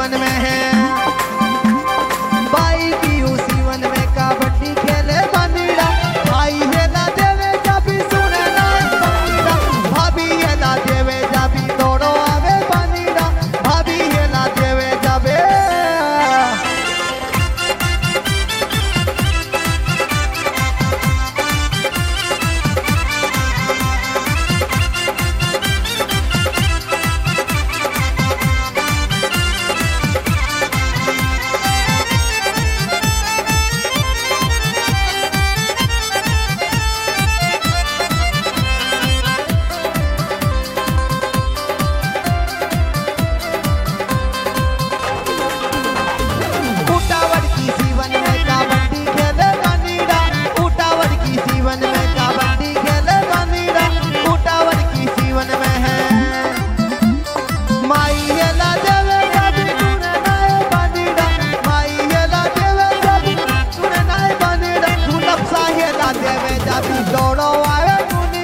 सीवन में है। बाई पीयू सीवन में कबड्डी खेले बनीड़ा। भाई है ना देवे जाबी सुने ना बनीड़ा। भाभी है ना देवे जाबी दौड़ो आवे बनीड़ा। भाभी है ना देवे जाबे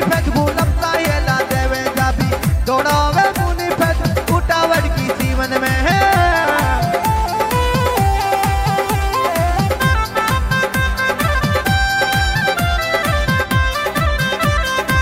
दौड़ो आवे मुनी फेंक उठावट की सीवन में।